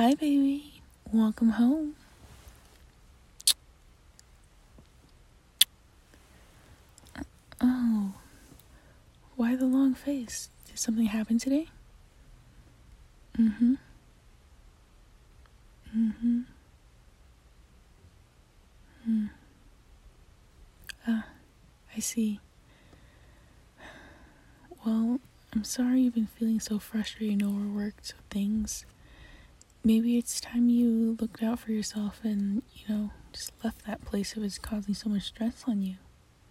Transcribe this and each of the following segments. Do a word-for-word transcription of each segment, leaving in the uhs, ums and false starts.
Hi, baby. Welcome home. Oh, why the long face? Did something happen today? Mm-hmm. Mm-hmm. Mm. Ah, I see. Well, I'm sorry you've been feeling so frustrated and overworked with things. Maybe it's time you looked out for yourself and, you know, just left that place if it's causing so much stress on you.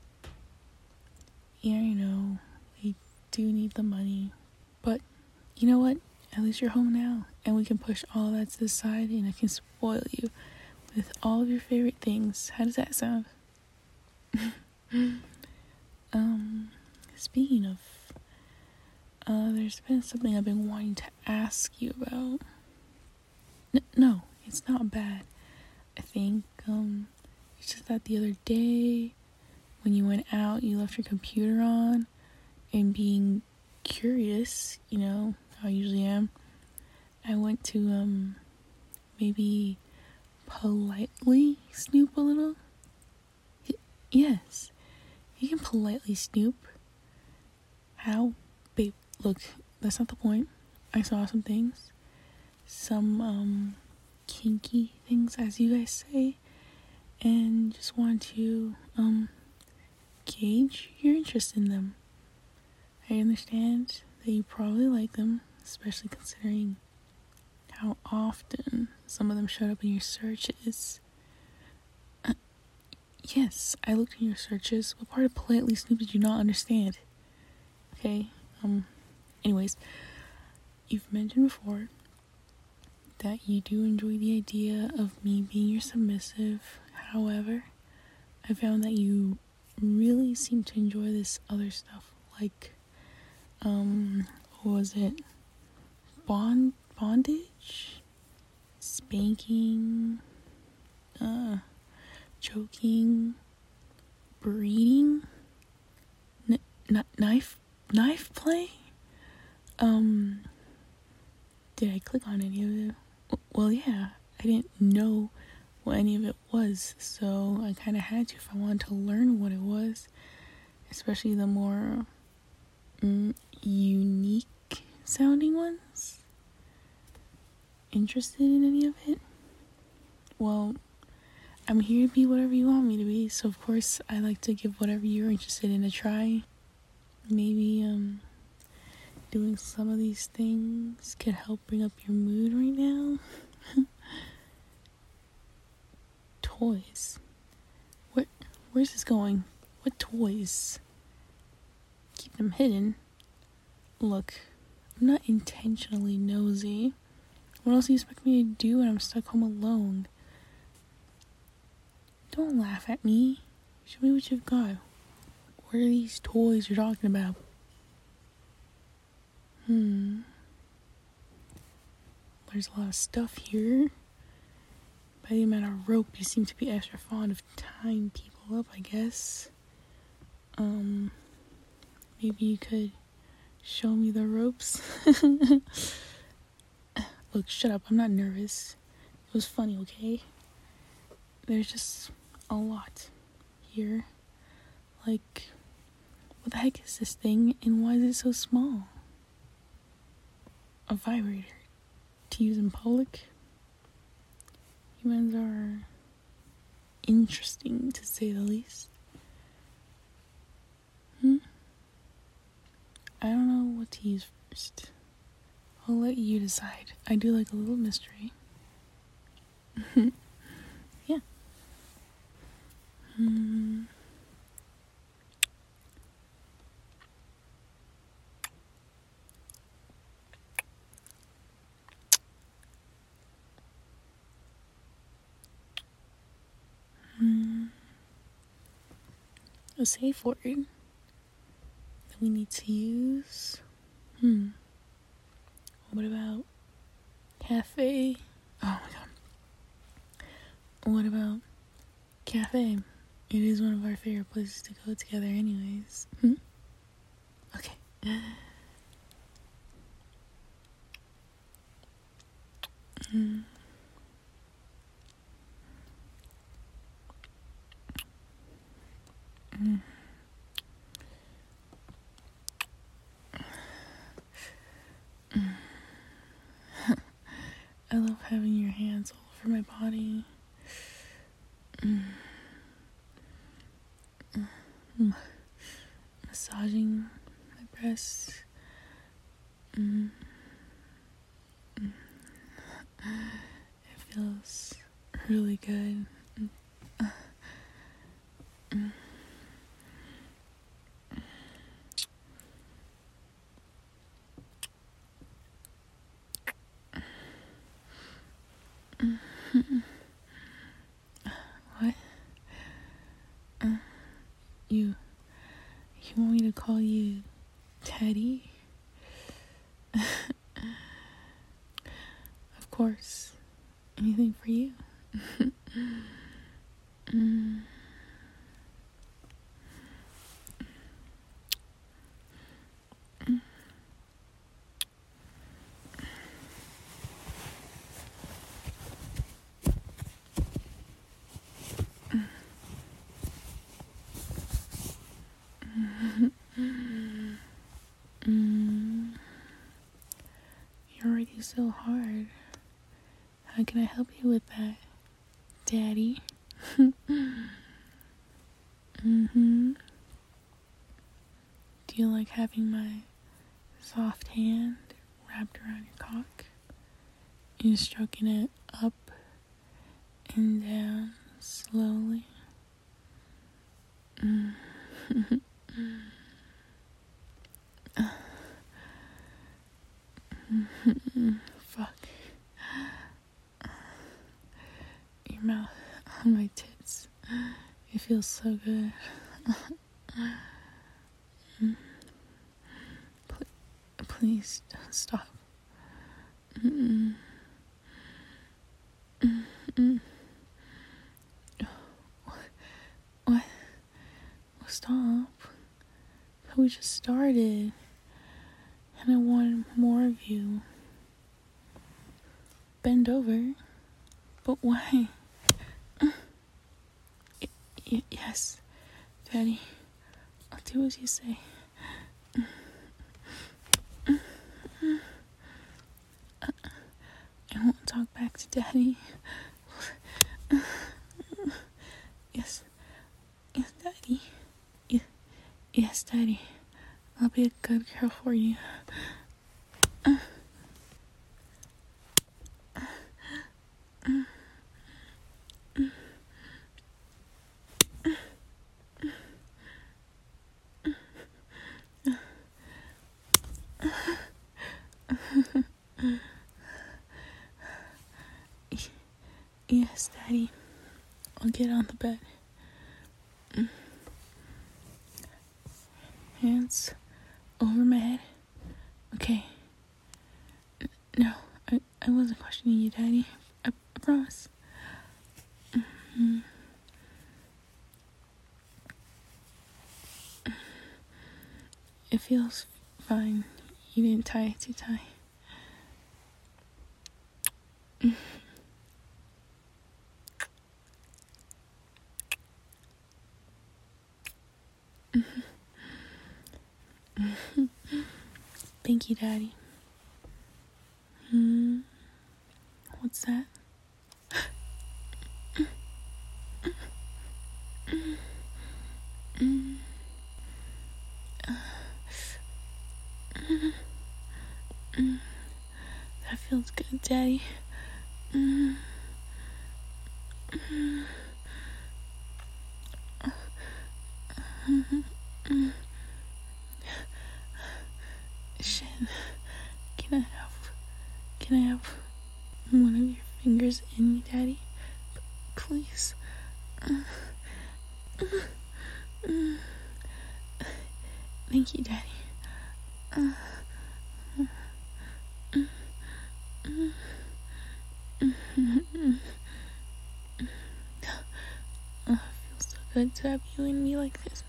Yeah, I know, we do need the money, but you know what? At least you're home now, and we can push all that to the side, and I can spoil you with all of your favorite things. How does that sound? um, speaking of, uh, there's been something I've been wanting to ask you about. N- no, it's not bad. I think, um, it's just that the other day, when you went out, you left your computer on, and being curious, you know, how I usually am, I went to, um, maybe politely snoop a little. Y- yes, you can politely snoop. How? Babe, look, that's not the point. I saw some things. Some, um, kinky things, as you guys say. And just want to, um, gauge your interest in them. I understand that you probably like them, especially considering how often some of them showed up in your searches. Uh, yes, I looked in your searches. What part of politely snoop did you not understand? Okay, um, anyways, you've mentioned before that you do enjoy the idea of me being your submissive. However, I found that you really seem to enjoy this other stuff, like, um, what was it? Bond, bondage? Spanking? Uh, choking? Breeding? N- n- knife? Knife play? Um, did I click on any of it? Well, yeah, I didn't know what any of it was, so I kind of had to if I wanted to learn what it was, especially the more mm, unique sounding ones. Interested in any of it? Well, I'm here to be whatever you want me to be, so of course I like to give whatever you're interested in a try. Maybe, um, doing some of these things could help bring up your mood right now. Toys. Where, where's this going? What toys? Keep them hidden. Look, I'm not intentionally nosy. What else do you expect me to do when I'm stuck home alone? Don't laugh at me. Show me what you've got. What are these toys you're talking about? Hmm. There's a lot of stuff here. By the amount of rope, you seem to be extra fond of tying people up, I guess. Um, maybe you could show me the ropes. Look, shut up. I'm not nervous. It was funny, okay? There's just a lot here. Like, what the heck is this thing, and why is it so small? A vibrator. To use in public? Humans are interesting, to say the least. Hmm? I don't know what to use first. I'll let you decide. I do like a little mystery. Yeah. Hmm. Hmm. A safe word that we need to use. Hmm. What about cafe? Oh my god. What about cafe? It is one of our favorite places to go together anyways. Hmm? Okay. Hmm. Mm. Mm. I love having your hands all over my body. Mm. Mm. Massaging my breasts. Mm. Mm. It feels really good. Mm. Mm. Mm. What? Uh, you, you want me to call you Teddy? Of course. Anything for you. mm. Mm. Mm. You're already so hard. How can I help you with that, Daddy? mm-hmm. Do you like having my soft hand wrapped around your cock? You stroking it up and down slowly? Mm. Fuck. Your mouth on my tits. It feels so good. Please don't stop. Mm-mm. Mm-mm. What? Well, stop. We just started. And I want more of you. Bend over. But why? Y- y- yes, Daddy. I'll do as you say. I won't talk back to Daddy. Yes. Yes, Daddy. Yes, yes, Daddy. I'll be a good girl for you. Yes, Daddy. I'll get on the bed. Hands over my head. Okay. No, I, I wasn't questioning you, Daddy. I, I promise. Mm-hmm. It feels fine. You didn't tie it too tight. Thank you, Daddy. Hmm. What's that? That feels good, Daddy. Shit. Can I have, can I have one of your fingers in me, Daddy? P- please. Thank you, Daddy. Oh, it feels so good to have you and me like this.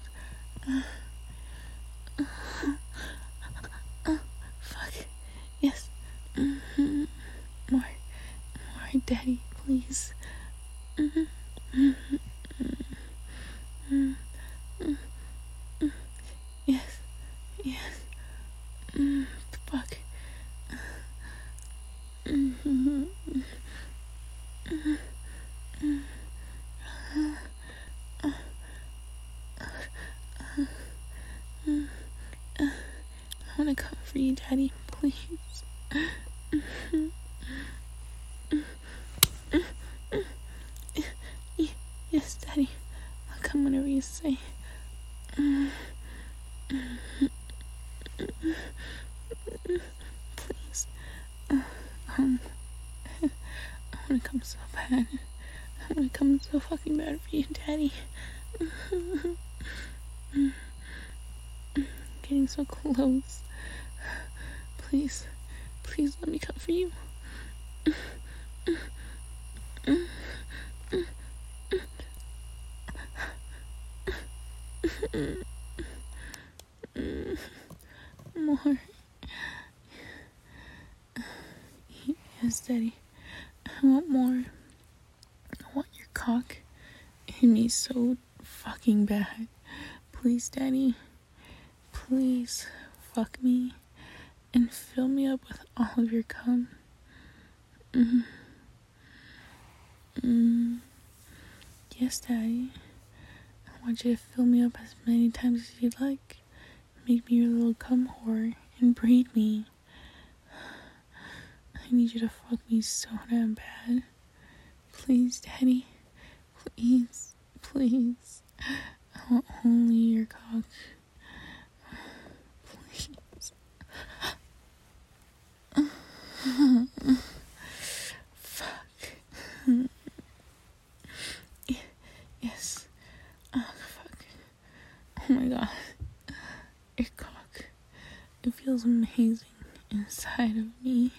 Fuck. Yes. More. More, Daddy, please. please. Yes, Daddy. I'll come whenever you say. Please. Um, I wanna come so bad. I wanna come so fucking bad for you, Daddy. Getting so close. Please, please let me come for you. More. Yes, Daddy. I want more. I want your cock in me so fucking bad. Please, Daddy. Please fuck me and fill me up with all of your cum. Mm. Mm. Yes, Daddy. I want you to fill me up as many times as you'd like. Make me your little cum whore and breed me. I need you to fuck me so damn bad. Please, Daddy. Please. Please. I want only your cock. Please. Fuck. Yes. Oh, fuck. Oh my god. Your cock. It feels amazing inside of me.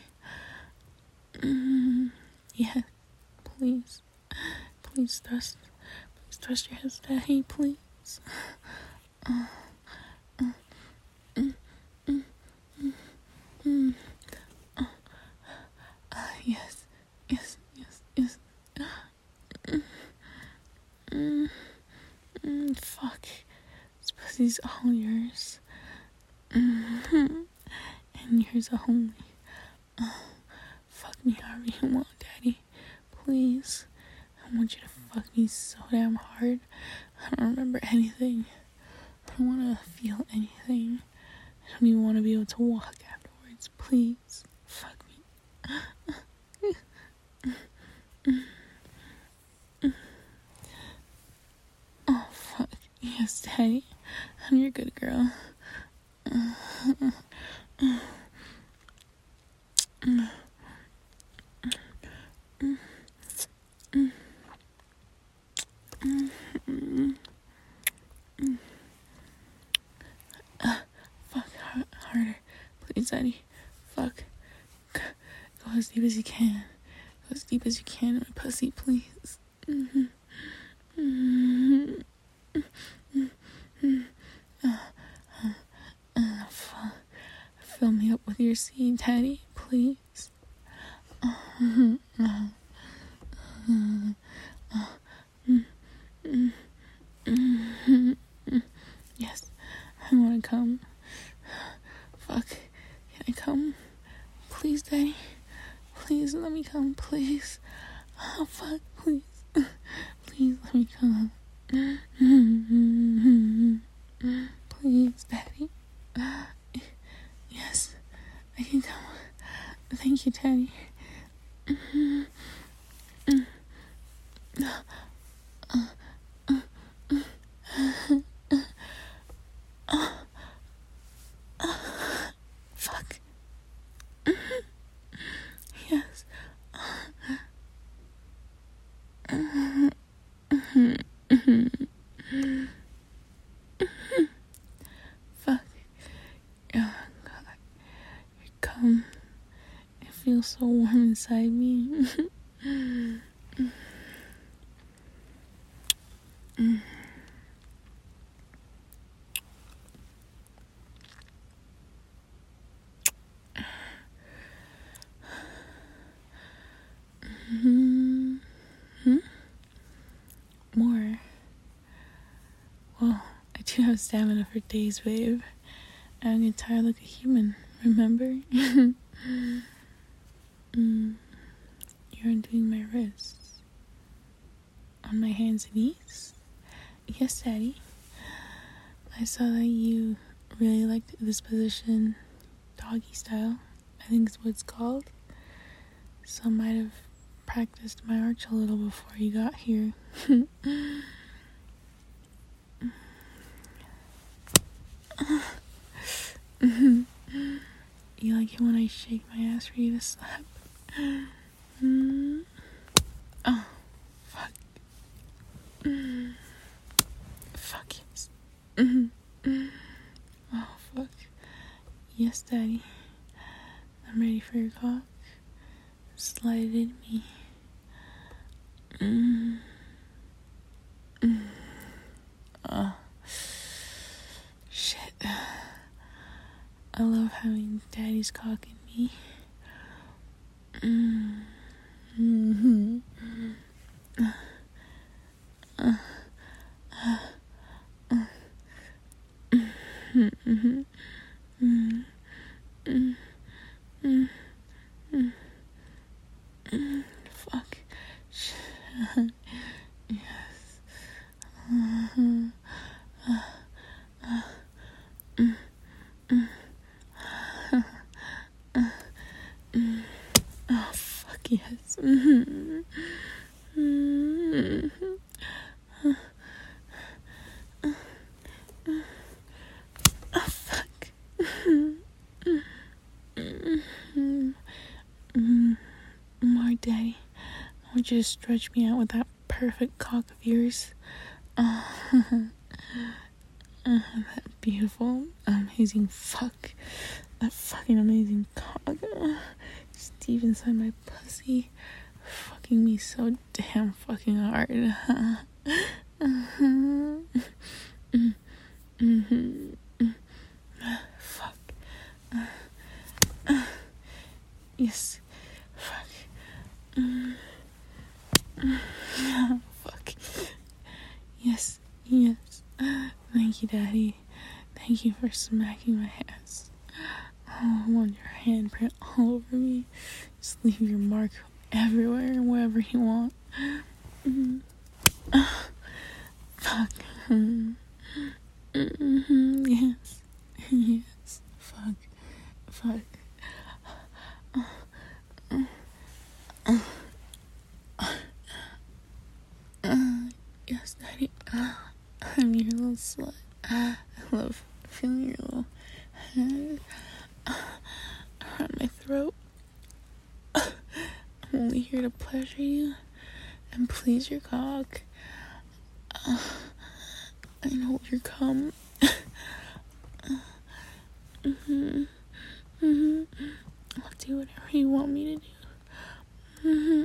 Mm, yeah. Please. Please thrust. Please thrust your head, Daddy. Please. Uh, uh, mm, mm, mm, mm. Uh, uh, yes. Yes. Yes. Yes. Mm, mm, mm, fuck. This pussy's all yours. Mm-hmm. And yours only. Uh, fuck me however you want, Daddy. Please. I want you to fuck me so damn hard. I don't remember anything. I don't want to feel anything. I don't even want to be able to walk afterwards. Please. Fuck me. Oh, fuck. Yes, Daddy. I'm your good girl. Fuck, harder. Please, Daddy. Fuck. Go as deep as you can. Go as deep as you can in my pussy, please. Mm-hmm. Mm-hmm. Mm-hmm. Uh, uh, uh, fuck. Fill me up with your seed, Daddy, please. Uh, uh, uh, uh, mm, mm, mm, mm. Yes, I want to come. Fuck. Can I come? Please, Daddy. Please let me come, please. Oh, fuck, please. Please let me come. Please, Daddy. Yes, I can come. Thank you, Daddy. Fuck. Yes. Fuck. Oh, God. Your cum. It feels so warm inside me. Mm-hmm. More. Well, I do have stamina for days, babe. I'm get tired like a human, remember? mm. You're undoing my wrists. On my hands and knees? Yes, Daddy. I saw that you really liked this position, doggy style. I think is what it's called. So I might have practiced my arch a little before you got here. You like it when I shake my ass for you to slap? Mm. Oh, fuck. Mm. Fuck yes. Mm-hmm. Oh, fuck. Yes, Daddy. I'm ready for your cock. Slide it in me. Mm. Mm. Oh. Shit. I love having Daddy's cock in me. Mm. Mm-hmm. Uh. Uh. Uh. Mm-hmm. Mm. Mm. Mm. Mm. Mm. Fuck. Yes. Uh-huh. Uh. Uh. Mm. Mm. Uh. Mm. Oh, fuck yes. Mm-hmm. Mm-hmm. Uh. Uh. Uh. Oh, fuck. Mm-hmm. Mm-hmm. Mm-hmm. More, Daddy. I want you to stretch me out with that perfect cock of yours. Uh, uh, that beautiful, amazing fuck. That fucking amazing cock. Uh, just deep inside my pussy. Fucking me so damn fucking hard. Uh, uh-huh. Mm-hmm. Mm-hmm. Fuck. Uh, uh, yes. Fuck. Mm. Mm. Fuck. Yes. Yes. Thank you, Daddy. Thank you for smacking my ass. Oh, I want your handprint all over me. Just leave your mark everywhere, wherever you want. Mm. Uh, fuck. Mm. Mm-hmm. Yes. Yes. Fuck. Fuck. Uh, uh, uh, uh, yes, Daddy. Uh, I'm your little slut. Uh, I love feeling your little head uh, around my throat. Uh, I'm only here to pleasure you and please your cock. Uh, I know your cum. uh, mm-hmm. Mm-hmm. I'll do whatever you want me to do. Mm-hmm.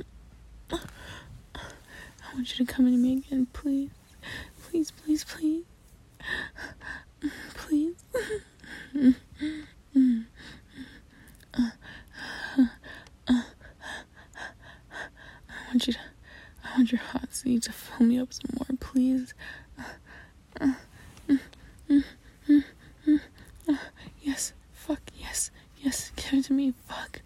I want you to come into me again, please. Please, please, please. Please. I want you to, I want your hot seat to fill me up some more, please. Yes, fuck, yes, yes, give it to me, fuck.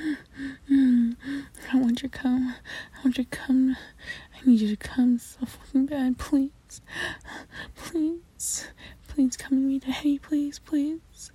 I want your cum, I want your cum, I need you to come so fucking bad, please. Please, please come to me, Daddy, please, please.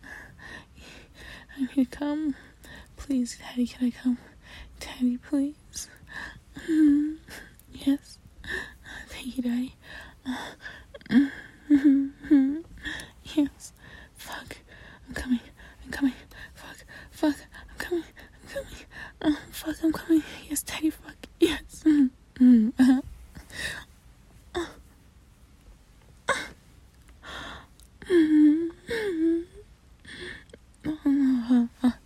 I need to come. Please, Daddy, can I come? Daddy, please. Mm, yes. Thank you, Daddy. Uh, mm, yes. Fuck. I'm coming. I'm coming. Fuck. Fuck. I'm coming. I'm coming. Uh, fuck. I'm coming. Yes, Daddy. Fuck. Yes. Mm, mm, uh, uh, uh, mm, mm, uh, uh, uh,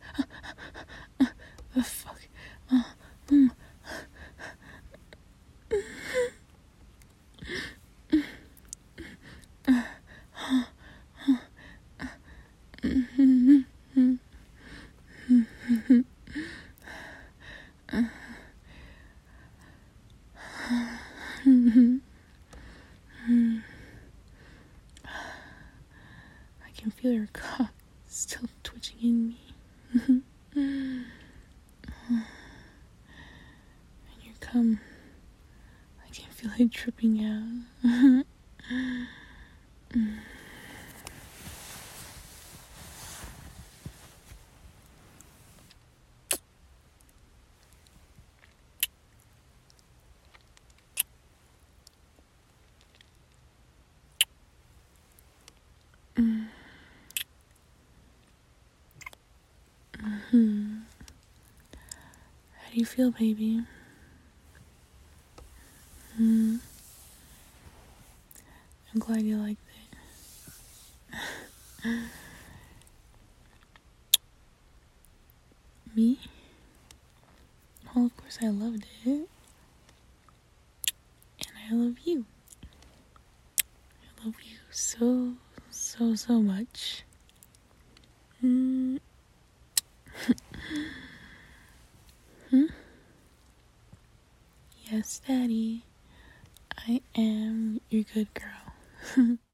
the fuck. Uh, mm. I can feel your cock still twitching in me. And your cum, I can feel it dripping out. Mm. Mm-hmm. How do you feel, baby? Mm. I'm glad you liked it. Me? Well, of course I loved it. And I love you. I love you so, so, so much. Mm. Hmm? Yes, Daddy. I am your good girl.